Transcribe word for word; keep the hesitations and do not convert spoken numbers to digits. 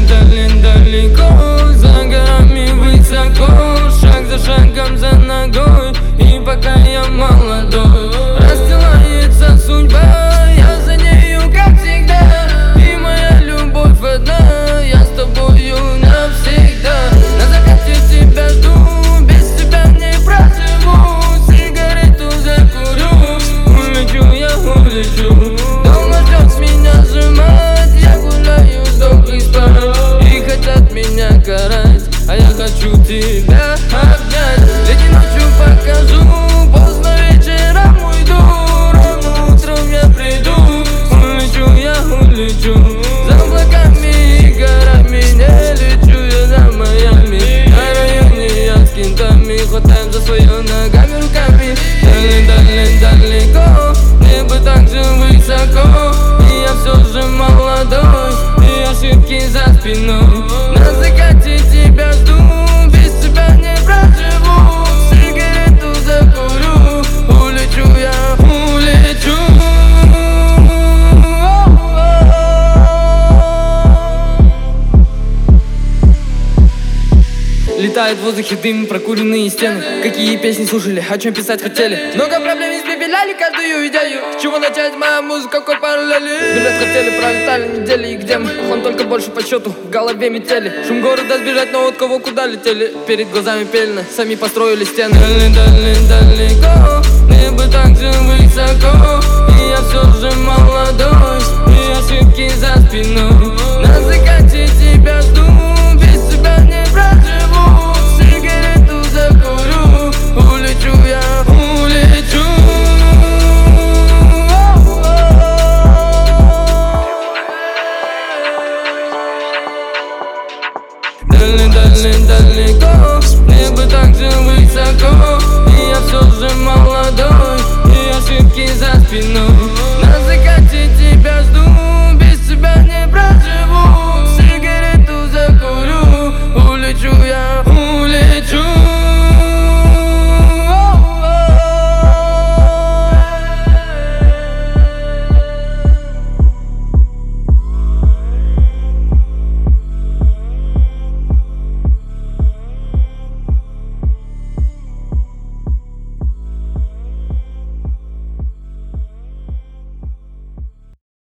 Далее, далеко, за горами высоко, шаг за шагом за ногой, и пока я молодой, расстилается судьба, я за нею как всегда, и моя любовь одна, я с тобою навсегда. На закате тебя жду, без тебя не проживу, сигарету закурю, улечу я, улечу. Дома ждет меня сжимать, я гуляю, сдох и спать, и хотят меня карать, а я хочу тебя обнять. Ведь ночью покажу, поздно вечером уйду, рано утром я приду, улечу я, улечу. За облаками и горами не лечу я за Майами, на районе я с кентами, хватаем за свое ногами, руками. Далее, далее, далеко, небо так же высоко, и я все же молодой, и ошибки за спиной. На закате тебя жду, без тебя не проживу, сигарету закурю, улечу я, улечу. Летает в воздухе дым, прокуренные стены. Какие песни слушали, о чем писать хотели. Много проблем испепеляли каждую идею. С чего начать моя музыка, какой параллели? Билет хотели, пролетали недели, и где мы? Он только больше по счету, в голове метели. Шум города сбежать, но от кого куда летели? Перед глазами пельно, сами построили стены. Далее, далее, далеко, небо так же высоко, и я все же молодой, и ошибки за спиной. На закате тебя жду, без тебя не проживу, сигарету закурю, улечу я, улечу. Далее, далее, далеко, небо так же высоко, и я все же молодой.